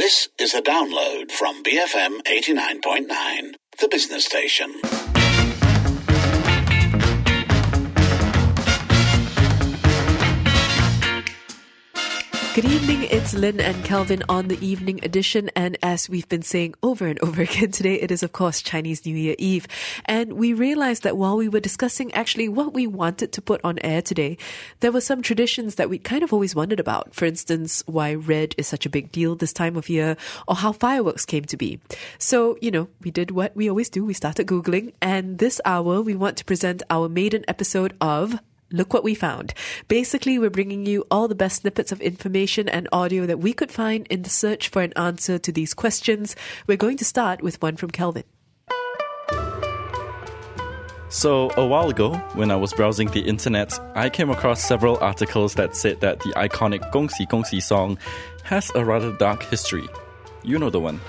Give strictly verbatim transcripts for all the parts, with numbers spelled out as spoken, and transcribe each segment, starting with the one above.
This is a download from B F M eighty-nine point nine, the business station. Good evening, it's Lynn and Kelvin on the evening edition, and as we've been saying over and over again today, it is of course Chinese New Year Eve. And we realized that while we were discussing actually what we wanted to put on air today, there were some traditions that we kind of always wondered about. For instance, why red is such a big deal this time of year, or how fireworks came to be. So, you know, we did what we always do, we started Googling, and this hour we want to present our maiden episode of Look What We Found. Basically, we're bringing you all the best snippets of information and audio that we could find in the search for an answer to these questions. We're going to start with one from Kelvin. So, a while ago, when I was browsing the internet, I came across several articles that said that the iconic Gong Xi Gong Xi song has a rather dark history. You know the one.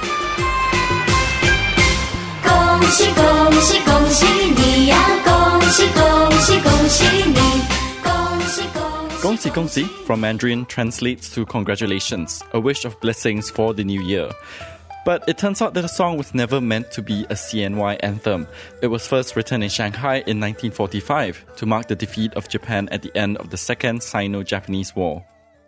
Gong Xi Gong Xi Gong Xi Ni Ya Gong Xi Gong Xi Gong Xi Ni Gong Xi Gong Xi Gong Xi Gong Xi from Mandarin translates to congratulations, a wish of blessings for the new year. But it turns out that the song was never meant to be a C N Y anthem. It was first written in Shanghai in nineteen forty-five to mark the defeat of Japan at the end of the Second Sino-Japanese War.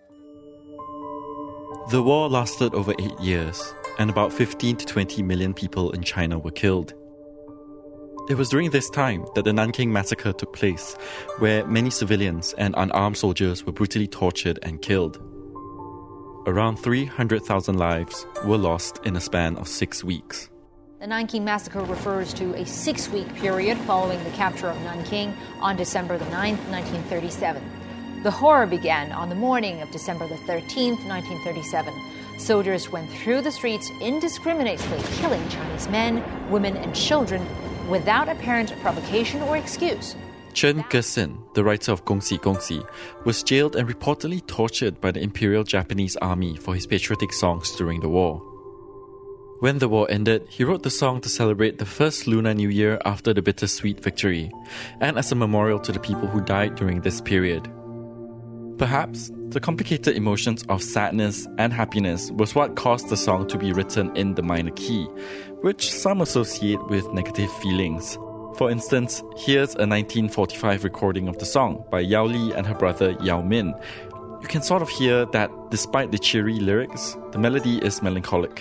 The war lasted over eight years, and about fifteen to twenty million people in China were killed. It was during this time that the Nanking Massacre took place, where many civilians and unarmed soldiers were brutally tortured and killed. Around three hundred thousand lives were lost in a span of six weeks. The Nanking Massacre refers to a six-week period following the capture of Nanking on December the ninth, nineteen thirty-seven. The horror began on the morning of December the thirteenth, nineteen thirty-seven. Soldiers went through the streets indiscriminately, killing Chinese men, women, and children without apparent provocation or excuse. Chen Kexin, the writer of Gong Xi Gong Xi, was jailed and reportedly tortured by the Imperial Japanese Army for his patriotic songs during the war. When the war ended, he wrote the song to celebrate the first Lunar New Year after the bittersweet victory, and as a memorial to the people who died during this period. Perhaps the complicated emotions of sadness and happiness was what caused the song to be written in the minor key, which some associate with negative feelings. For instance, here's a nineteen forty-five recording of the song by Yao Li and her brother Yao Min. You can sort of hear that despite the cheery lyrics, the melody is melancholic.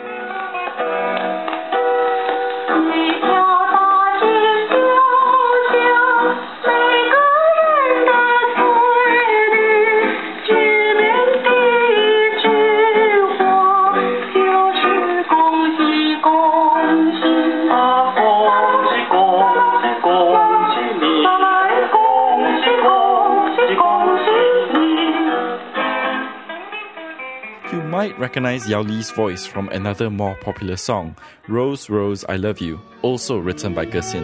You might recognize Yao Li's voice from another more popular song, Rose, Rose, I Love You, also written by Kexin.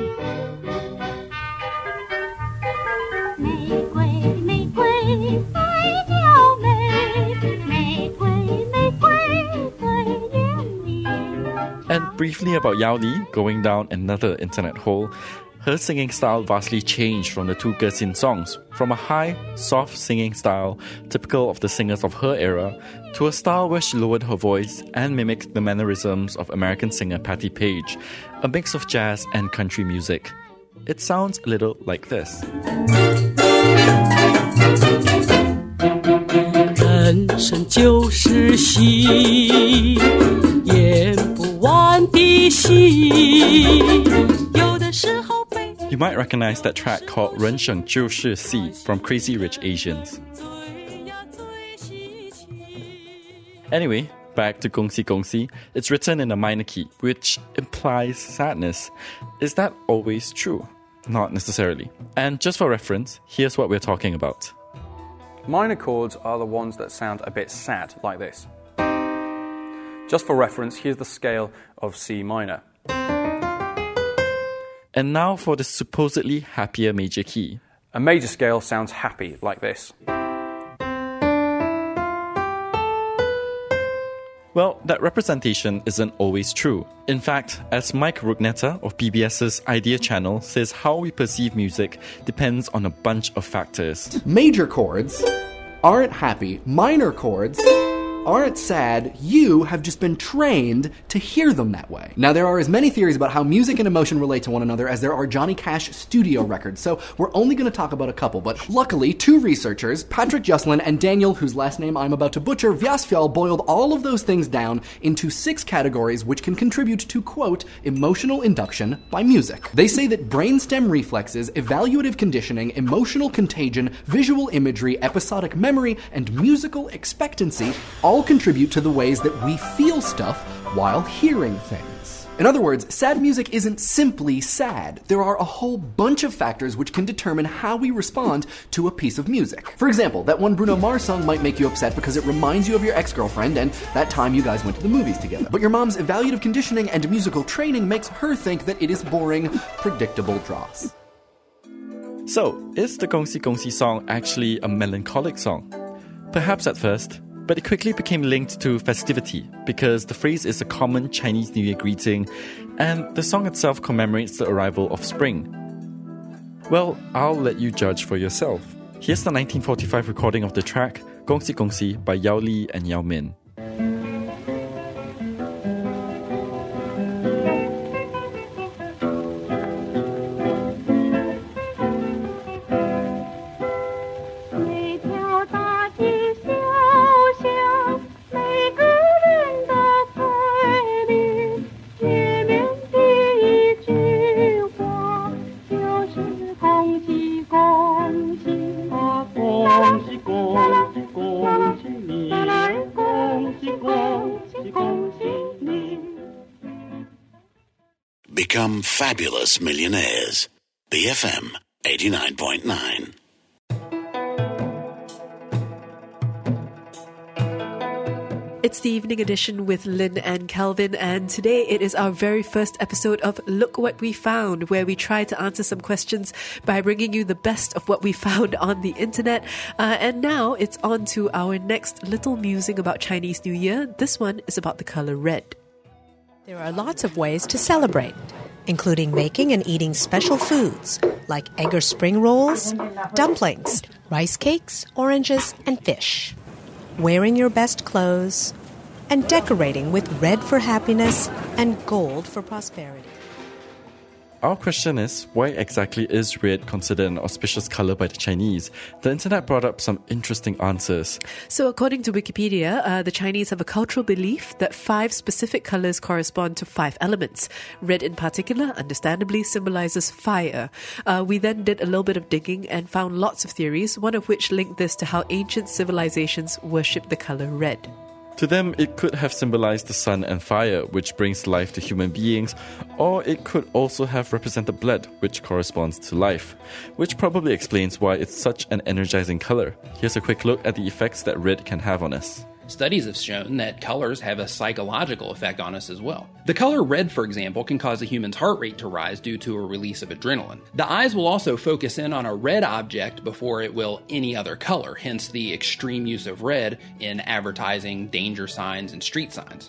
And briefly about Yao Li, going down another internet hole, her singing style vastly changed from the two Kexin songs, from a high, soft singing style typical of the singers of her era, to a style where she lowered her voice and mimicked the mannerisms of American singer Patti Page, a mix of jazz and country music. It sounds a little like this. 人生就是戏，演不完的戏，有的时候。You might recognize that track called 人生就是戏 from Crazy Rich Asians. Anyway, back to Gong Xi Gong Xi. It's written in a minor key, which implies sadness. Is that always true? Not necessarily. And just for reference, here's what we're talking about. Minor chords are the ones that sound a bit sad, like this. Just for reference, here's the scale of C minor. And now for the supposedly happier major key. A major scale sounds happy, like this. Well, that representation isn't always true. In fact, as Mike Rugnetta of P B S's Idea Channel says, how we perceive music depends on a bunch of factors. Major chords aren't happy. Minor chords aren't sad, you have just been trained to hear them that way. Now, there are as many theories about how music and emotion relate to one another as there are Johnny Cash studio records, so we're only going to talk about a couple, but luckily, two researchers, Patrick Joslin and Daniel, whose last name I'm about to butcher, Vyasfjall, boiled all of those things down into six categories which can contribute to, quote, emotional induction by music. They say that brainstem reflexes, evaluative conditioning, emotional contagion, visual imagery, episodic memory, and musical expectancy all contribute to the ways that we feel stuff while hearing things. In other words, sad music isn't simply sad. There are a whole bunch of factors which can determine how we respond to a piece of music. For example, that one Bruno Mars song might make you upset because it reminds you of your ex-girlfriend and that time you guys went to the movies together. But your mom's evaluative conditioning and musical training makes her think that it is boring, predictable dross. So, is the Gongxi Gongxi song actually a melancholic song? Perhaps at first, but it quickly became linked to festivity because the phrase is a common Chinese New Year greeting and the song itself commemorates the arrival of spring. Well, I'll let you judge for yourself. Here's the nineteen forty-five recording of the track Gongxi Gongxi by Yao Li and Yao Min. Become fabulous millionaires. B F M eighty-nine point nine. It's the evening edition with Lynn and Calvin, and today it is our very first episode of Look What We Found, where we try to answer some questions by bringing you the best of what we found on the internet. Uh, and now it's on to our next little musing about Chinese New Year. This one is about the color red. There are lots of ways to celebrate, including making and eating special foods like egg or spring rolls, dumplings, rice cakes, oranges, and fish. Wearing your best clothes, and decorating with red for happiness and gold for prosperity. Our question is, why exactly is red considered an auspicious color by the Chinese? The internet brought up some interesting answers. So according to Wikipedia, uh, the Chinese have a cultural belief that five specific colors correspond to five elements. Red in particular, understandably, symbolizes fire. Uh, we then did a little bit of digging and found lots of theories, one of which linked this to how ancient civilizations worshipped the color red. To them, it could have symbolized the sun and fire, which brings life to human beings, or it could also have represented blood, which corresponds to life, which probably explains why it's such an energizing color. Here's a quick look at the effects that red can have on us. Studies have shown that colors have a psychological effect on us as well. The color red, for example, can cause a human's heart rate to rise due to a release of adrenaline. The eyes will also focus in on a red object before it will any other color, hence the extreme use of red in advertising, danger signs, and street signs.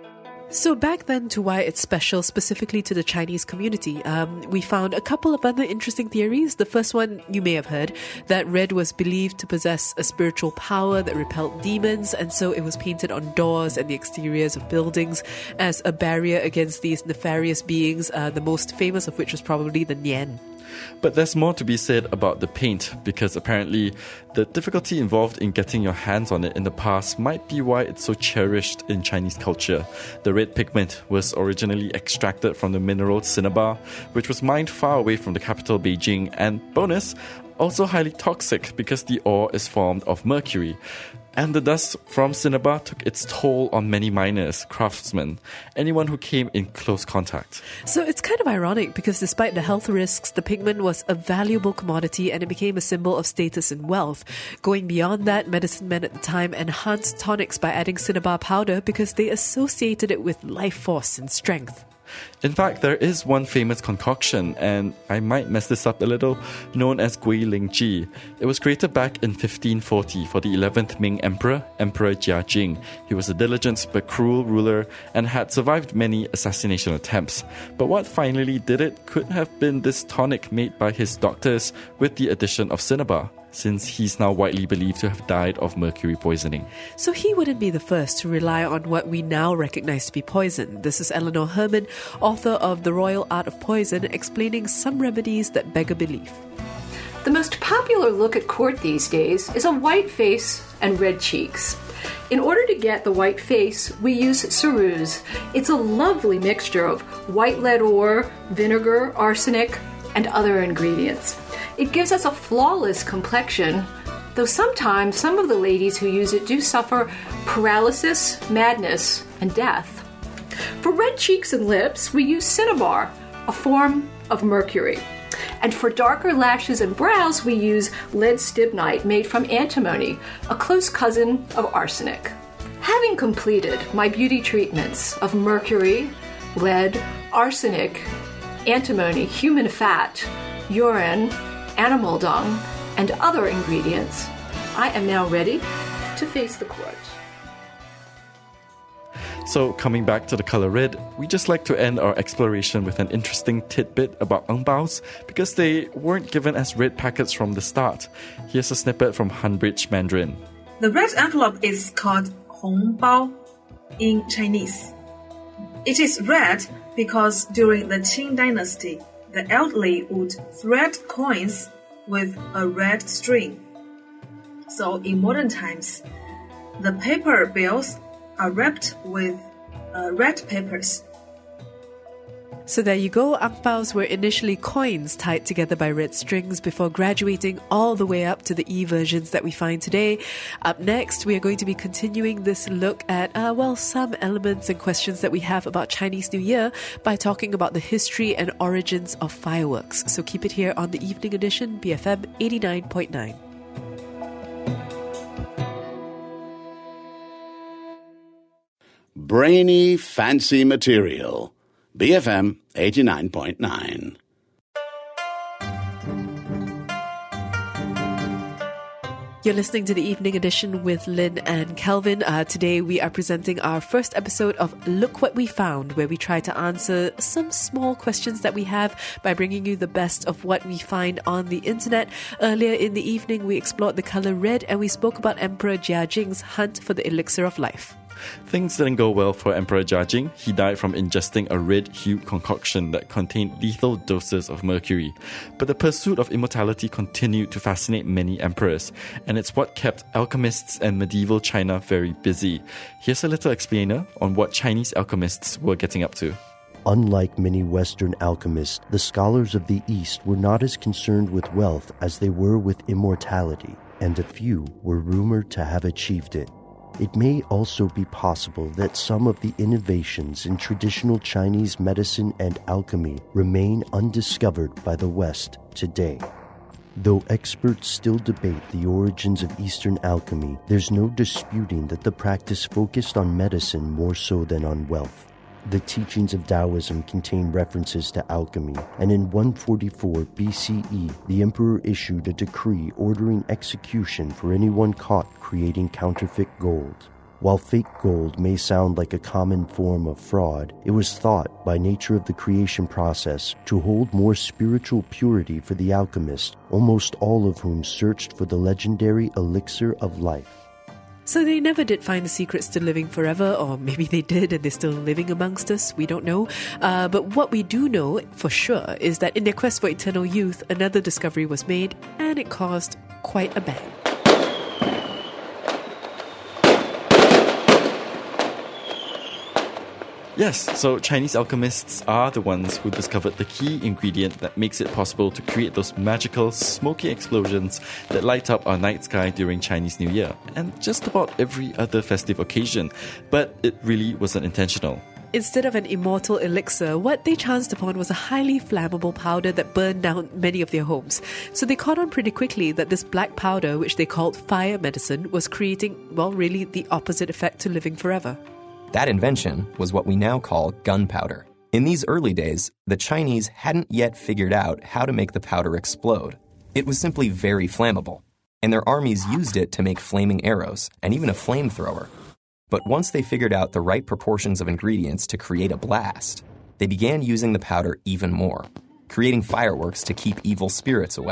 So back then to why it's special specifically to the Chinese community, um, we found a couple of other interesting theories. The first one you may have heard, that red was believed to possess a spiritual power that repelled demons, and so it was painted on doors and the exteriors of buildings as a barrier against these nefarious beings, uh, the most famous of which was probably the Nian. But there's more to be said about the paint, because apparently the difficulty involved in getting your hands on it in the past might be why it's so cherished in Chinese culture. The red pigment was originally extracted from the mineral cinnabar, which was mined far away from the capital Beijing, and bonus, also highly toxic because the ore is formed of mercury. And the dust from cinnabar took its toll on many miners, craftsmen, anyone who came in close contact. So it's kind of ironic because despite the health risks, the pigment was a valuable commodity and it became a symbol of status and wealth. Going beyond that, medicine men at the time enhanced tonics by adding cinnabar powder because they associated it with life force and strength. In fact, there is one famous concoction, and I might mess this up a little, known as Gui Ling Ji. It was created back in fifteen forty for the eleventh Ming Emperor, Emperor Jia Jing. He was a diligent but cruel ruler and had survived many assassination attempts. But what finally did it could have been this tonic made by his doctors with the addition of cinnabar. since he's now widely believed to have died of mercury poisoning. So he wouldn't be the first to rely on what we now recognize to be poison. This is Eleanor Herman, author of The Royal Art of Poison, explaining some remedies that beg a belief. The most popular look at court these days is a white face and red cheeks. In order to get the white face, we use ceruse. It's a lovely mixture of white lead ore, vinegar, arsenic, and other ingredients. It gives us a flawless complexion, though sometimes some of the ladies who use it do suffer paralysis, madness, and death. For red cheeks and lips, we use cinnabar, a form of mercury. And for darker lashes and brows, we use lead stibnite made from antimony, a close cousin of arsenic. Having completed my beauty treatments of mercury, lead, arsenic, antimony, human fat, urine, animal dung, and other ingredients, I am now ready to face the court. So, coming back to the color red, we just like to end our exploration with an interesting tidbit about ang baos because they weren't given as red packets from the start. Here's a snippet from Hanbridge Mandarin. The red envelope is called hong bao in Chinese. It is red because during the Qing dynasty, the elderly would thread coins with a red string. So in modern times, the paper bills are wrapped with uh, red papers. So there you go. Ang baos were initially coins tied together by red strings before graduating all the way up to the e-versions that we find today. Up next, we are going to be continuing this look at, uh, well, some elements and questions that we have about Chinese New Year by talking about the history and origins of fireworks. So keep it here on the Evening Edition, B F M eighty-nine point nine. Brainy, fancy material. B F M eighty-nine point nine. You're listening to the Evening Edition with Lynn and Kelvin. Uh, today we are presenting our first episode of Look What We Found, where we try to answer some small questions that we have by bringing you the best of what we find on the internet. Earlier in the evening, we explored the color red and we spoke about Emperor Jia Jing's hunt for the elixir of life. Things didn't go well for Emperor Jia Jing. He died from ingesting a red-hued concoction that contained lethal doses of mercury. But the pursuit of immortality continued to fascinate many emperors, and it's what kept alchemists and medieval China very busy. Here's a little explainer on what Chinese alchemists were getting up to. Unlike many Western alchemists, the scholars of the East were not as concerned with wealth as they were with immortality, and a few were rumored to have achieved it. It may also be possible that some of the innovations in traditional Chinese medicine and alchemy remain undiscovered by the West today. Though experts still debate the origins of Eastern alchemy, there's no disputing that the practice focused on medicine more so than on wealth. The teachings of Taoism contain references to alchemy, and in one forty-four B C E, the emperor issued a decree ordering execution for anyone caught creating counterfeit gold. While fake gold may sound like a common form of fraud, it was thought, by nature of the creation process, to hold more spiritual purity for the alchemist, almost all of whom searched for the legendary elixir of life. So they never did find the secrets to living forever, or maybe they did and they're still living amongst us, we don't know. Uh, but what we do know for sure is that in their quest for eternal youth, another discovery was made and it caused quite a bang. Yes, so Chinese alchemists are the ones who discovered the key ingredient that makes it possible to create those magical, smoky explosions that light up our night sky during Chinese New Year, and just about every other festive occasion. But it really wasn't intentional. Instead of an immortal elixir, what they chanced upon was a highly flammable powder that burned down many of their homes. So they caught on pretty quickly that this black powder, which they called fire medicine, was creating, well, really the opposite effect to living forever. That invention was what we now call gunpowder. In these early days, the Chinese hadn't yet figured out how to make the powder explode. It was simply very flammable, and their armies used it to make flaming arrows and even a flamethrower. But once they figured out the right proportions of ingredients to create a blast, they began using the powder even more, creating fireworks to keep evil spirits away.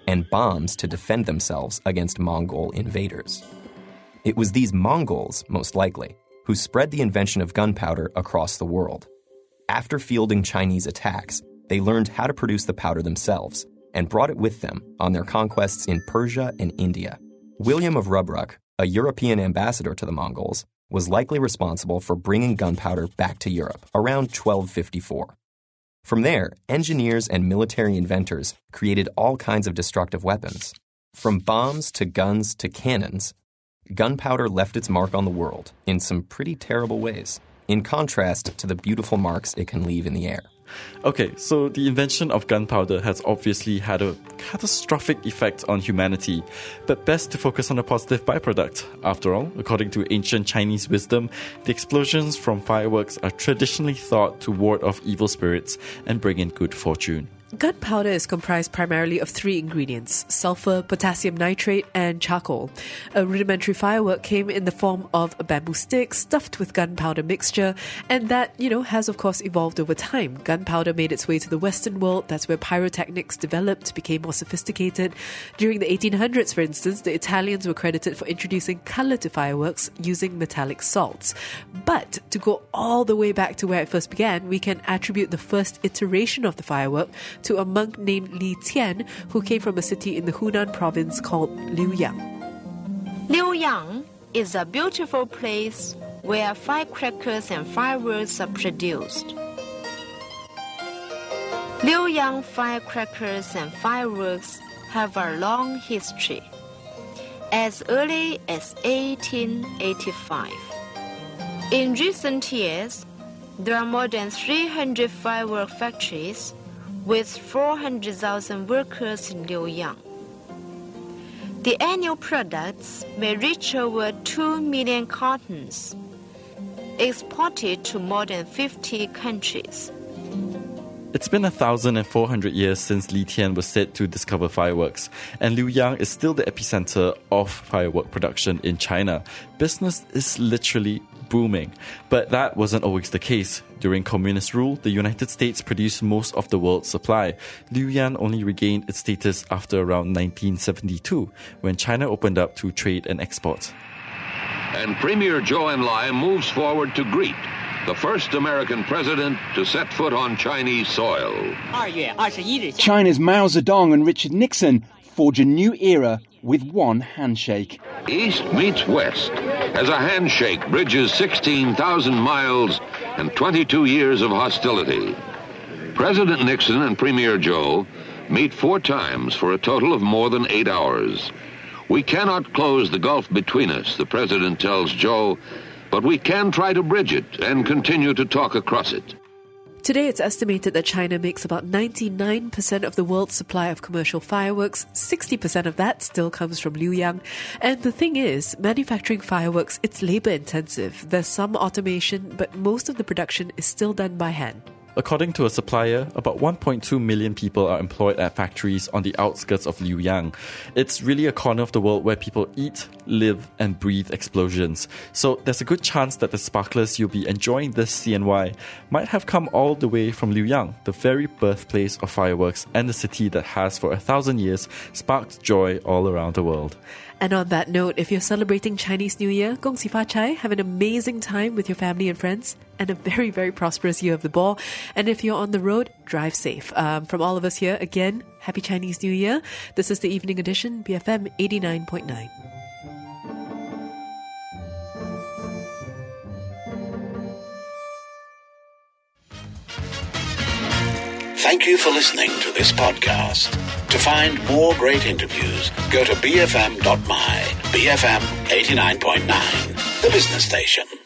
and bombs to defend themselves against Mongol invaders. It was these Mongols, most likely, who spread the invention of gunpowder across the world. After fielding Chinese attacks, they learned how to produce the powder themselves and brought it with them on their conquests in Persia and India. William of Rubruck, a European ambassador to the Mongols, was likely responsible for bringing gunpowder back to Europe around twelve fifty-four. From there, engineers and military inventors created all kinds of destructive weapons. From bombs to guns to cannons, gunpowder left its mark on the world in some pretty terrible ways, in contrast to the beautiful marks it can leave in the air. Okay, so the invention of gunpowder has obviously had a catastrophic effect on humanity, but best to focus on a positive byproduct. After all, according to ancient Chinese wisdom, the explosions from fireworks are traditionally thought to ward off evil spirits and bring in good fortune. Gunpowder is comprised primarily of three ingredients: sulfur, potassium nitrate, and charcoal. A rudimentary firework came in the form of a bamboo stick stuffed with gunpowder mixture, and that, you know, has of course evolved over time. Gunpowder made its way to the Western world. That's where pyrotechnics developed, became more sophisticated. During the eighteen hundreds, for instance, the Italians were credited for introducing colour to fireworks using metallic salts. But to go all the way back to where it first began, we can attribute the first iteration of the firework to a monk named Li Tian, who came from a city in the Hunan province called Liuyang. Liuyang is a beautiful place where firecrackers and fireworks are produced. Liuyang firecrackers and fireworks have a long history, as early as eighteen eighty-five. In recent years, there are more than three hundred firework factories with four hundred thousand workers in Liuyang. The annual products may reach over two million cartons, exported to more than fifty countries. It's been one thousand four hundred years since Li Tian was said to discover fireworks, and Liuyang is still the epicenter of firework production in China. Business is literally booming. But that wasn't always the case. During communist rule, the United States produced most of the world's supply. Liuyang only regained its status after around nineteen seventy-two, when China opened up to trade and export. And Premier Zhou Enlai moves forward to greet the first American president to set foot on Chinese soil. China's Mao Zedong and Richard Nixon forge a new era with one handshake. East meets West as a handshake bridges sixteen thousand miles and twenty-two years of hostility. President Nixon and Premier Zhou meet four times for a total of more than eight hours. We cannot close the gulf between us, the president tells Zhou, but we can try to bridge it and continue to talk across it. Today, it's estimated that China makes about ninety-nine percent of the world's supply of commercial fireworks. sixty percent of that still comes from Liuyang. And the thing is, manufacturing fireworks, it's labor-intensive. There's some automation, but most of the production is still done by hand. According to a supplier, about one point two million people are employed at factories on the outskirts of Liuyang. It's really a corner of the world where people eat, live, and breathe explosions. So there's a good chance that the sparklers you'll be enjoying this C N Y might have come all the way from Liuyang, the very birthplace of fireworks and the city that has for a thousand years sparked joy all around the world. And on that note, if you're celebrating Chinese New Year, Gong Xi Fa Cai, have an amazing time with your family and friends, and a very, very prosperous year of the boar. And if you're on the road, drive safe. Um, from all of us here, again, Happy Chinese New Year. This is the Evening Edition, B F M eighty-nine point nine. Thank you for listening to this podcast. To find more great interviews, go to b f m dot m y. B F M eighty-nine point nine, the business station.